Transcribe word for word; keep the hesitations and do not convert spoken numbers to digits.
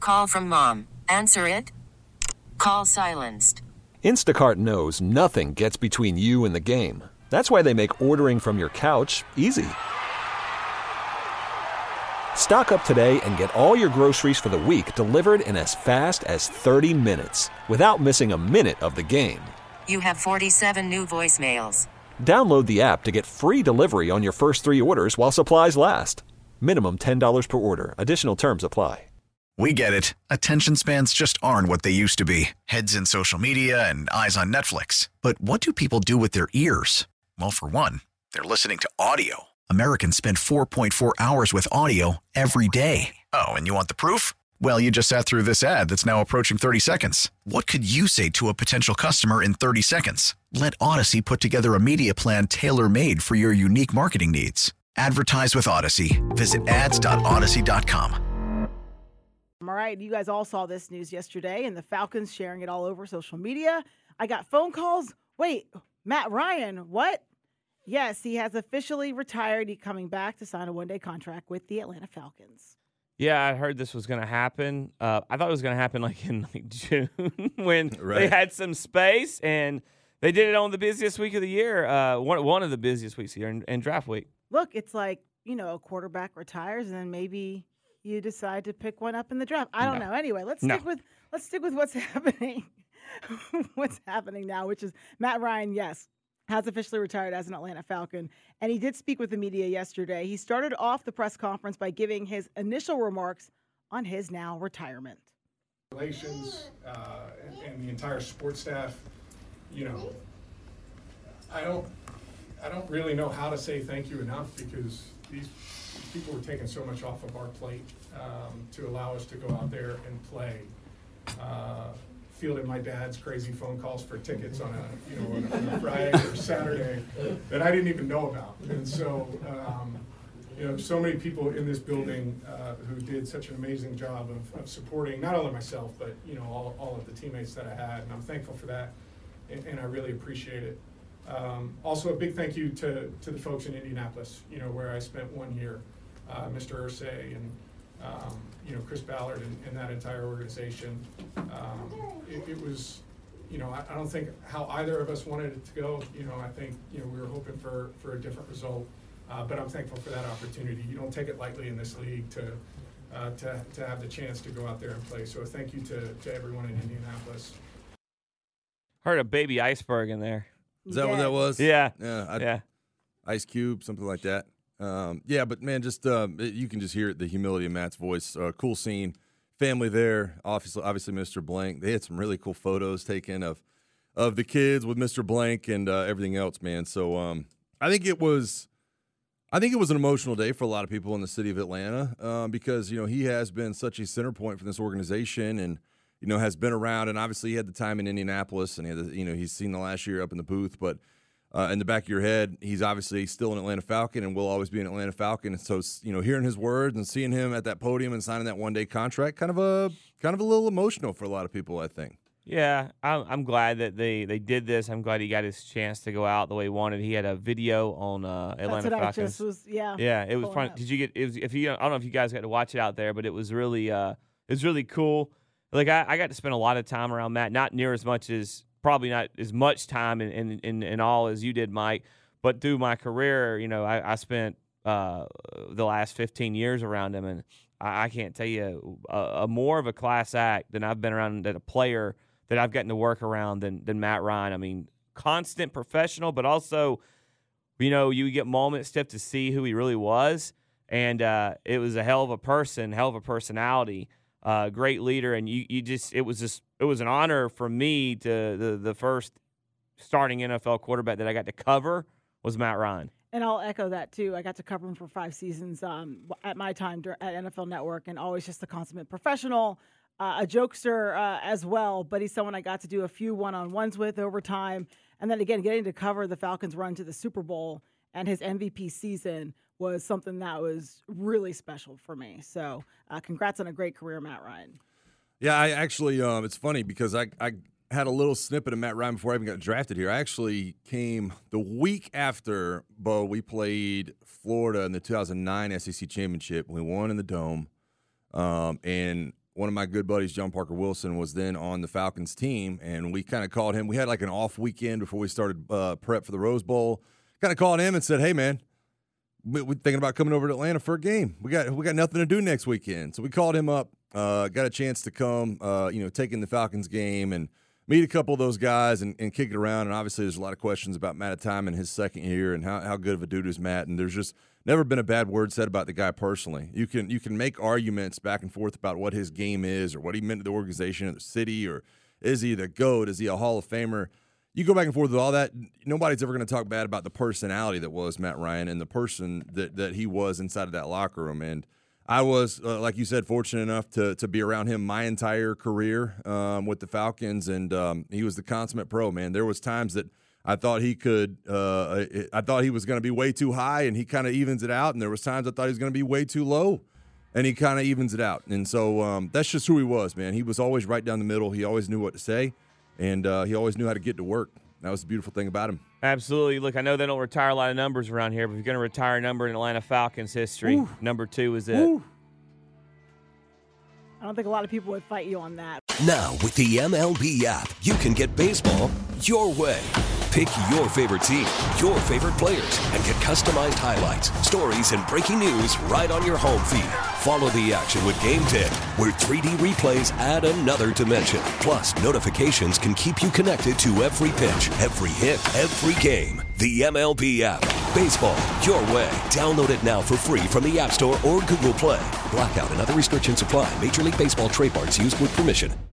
Call from mom. Answer it. Call silenced. Instacart knows nothing gets between you and the game. That's why they make ordering from your couch easy. Stock up today and get all your groceries for the week delivered in as fast as thirty minutes without missing a minute of the game. You have forty-seven new voicemails. Download the app to get free delivery on your first three orders while supplies last. Minimum ten dollars per order. Additional terms apply. We get it. Attention spans just aren't what they used to be. Heads in social media and eyes on Netflix. But what do people do with their ears? Well, for one, they're listening to audio. Americans spend four point four hours with audio every day. Oh, and you want the proof? Well, you just sat through this ad that's now approaching thirty seconds. What could you say to a potential customer in thirty seconds? Let Odyssey put together a media plan tailor-made for your unique marketing needs. Advertise with Odyssey. Visit ads dot odyssey dot com. All right, you guys all saw this news yesterday, and the Falcons sharing it all over social media. I got phone calls. Wait, Matt Ryan, what? Yes, he has officially retired. He's coming back to sign a one-day contract with the Atlanta Falcons. Yeah, I heard this was going to happen. Uh, I thought it was going to happen like in like June when right. they had some space, and they did it on the busiest week of the year, uh, one, one of the busiest weeks of the year in, in draft week. Look, it's like, you know, a quarterback retires, and then maybe you decide to pick one up in the draft. I don't No. know. Anyway, let's No. stick with let's stick with what's happening. what's happening now, which is Matt Ryan, yes, has officially retired as an Atlanta Falcon, and he did speak with the media yesterday. He started off the press conference by giving his initial remarks on his now retirement. Relations uh, and, and the entire sports staff, you know, I don't, I don't really know how to say thank you enough, because these people were taking so much off of our plate um, to allow us to go out there and play. Uh, fielded my dad's crazy phone calls for tickets on a, you know, on a, on a Friday or Saturday that I didn't even know about. And so, um, you know, so many people in this building uh, who did such an amazing job of, of supporting not only myself, but, you know, all, all of the teammates that I had. And I'm thankful for that, and, and I really appreciate it. Um, also, a big thank you to, to the folks in Indianapolis, you know, where I spent one year, uh, Mister Irsay and, um, you know, Chris Ballard and, and that entire organization. Um, it, it was, you know, I, I don't think how either of us wanted it to go. You know, I think, you know, we were hoping for, for a different result, uh, but I'm thankful for that opportunity. You don't take it lightly in this league to, uh, to, to have the chance to go out there and play. So thank you to, to everyone in Indianapolis. Heard a baby iceberg in there. Is that what that was? Yeah. Yeah. I, yeah. Ice Cube, something like that. Um, yeah, but, man, just um, it, you can just hear it, the humility in Matt's voice. Uh, cool scene. Family there. Obviously, obviously, Mister Blank. They had some really cool photos taken of of the kids with Mister Blank and uh, everything else, man. So um, I think it was I think it was an emotional day for a lot of people in the city of Atlanta uh, because, you know, he has been such a center point for this organization and, you know, has been around. And obviously he had the time in Indianapolis and, he had the, you know, he's seen the last year up in the booth. But uh, in the back of your head, he's obviously still an Atlanta Falcon and will always be an Atlanta Falcon. And so, you know, hearing his words and seeing him at that podium and signing that one-day contract, kind of a kind of a little emotional for a lot of people, I think. Yeah, I'm, I'm glad that they, they did this. I'm glad he got his chance to go out the way he wanted. He had a video on uh, Atlanta That's what Falcons. I just was, yeah. Yeah, it was pulling fun. up. Did you get? It was, if you, I don't know if you guys got to watch it out there, but it was really, uh, it was really cool. Like I, I got to spend a lot of time around Matt, not near as much as probably not as much time in in, in, in all as you did, Mike. But through my career, you know, I, I spent uh, the last fifteen years around him, and I, I can't tell you a, a more of a class act than I've been around that a player that I've gotten to work around than than Matt Ryan. I mean, constant professional, but also, you know, you get moments to to see who he really was, and uh, it was a hell of a person, hell of a personality, uh, great leader, and you you just it was just it was an honor for me to the the first starting N F L quarterback that I got to cover was Matt Ryan. And I'll echo that, too. I got to cover him for five seasons um, at my time at N F L Network, and always just a consummate professional, uh, a jokester uh, as well, but he's someone I got to do a few one-on-ones with over time. And then, again, getting to cover the Falcons' run to the Super Bowl and his M V P season was something that was really special for me. So uh, congrats on a great career, Matt Ryan. Yeah, I actually, um, it's funny because I, I had a little snippet of Matt Ryan before I even got drafted here. I actually came the week after, Bo, we played Florida in the two thousand nine S E C Championship. We won in the Dome. Um, and one of my good buddies, John Parker Wilson, was then on the Falcons team, and we kind of called him. We had like an off weekend before we started uh, prep for the Rose Bowl. Kind of called him and said, "Hey, man, we, we're thinking about coming over to Atlanta for a game. We got we got nothing to do next weekend." So we called him up, uh, got a chance to come, uh, you know, take in the Falcons game and meet a couple of those guys and, and kick it around. And obviously, there's a lot of questions about Matt Time in his second year and how, how good of a dude is Matt. And there's just never been a bad word said about the guy personally. You can you can make arguments back and forth about what his game is or what he meant to the organization or the city, or is he the GOAT? Is he a Hall of Famer? You go back and forth with all that. Nobody's ever going to talk bad about the personality that was Matt Ryan and the person that, that he was inside of that locker room. And I was, uh, like you said, fortunate enough to to be around him my entire career um, with the Falcons, and um, he was the consummate pro, man. There was times that I thought he could, uh, I thought he was going to be way too high, and he kind of evens it out. And there was times I thought he was going to be way too low, and he kind of evens it out. And so um, that's just who he was, man. He was always right down the middle. He always knew what to say, and uh, he always knew how to get to work. That was the beautiful thing about him. Absolutely. Look, I know they don't retire a lot of numbers around here, but if you're going to retire a number in Atlanta Falcons history, Ooh. number two is it. Ooh. I don't think a lot of people would fight you on that. Now, with the M L B app, you can get baseball your way. Pick your favorite team, your favorite players, and get customized highlights, stories, and breaking news right on your home feed. Follow the action with Game ten, where three D replays add another dimension. Plus, notifications can keep you connected to every pitch, every hit, every game. The M L B app. Baseball your way. Download it now for free from the App Store or Google Play. Blackout and other restrictions apply. Major League Baseball trademarks used with permission.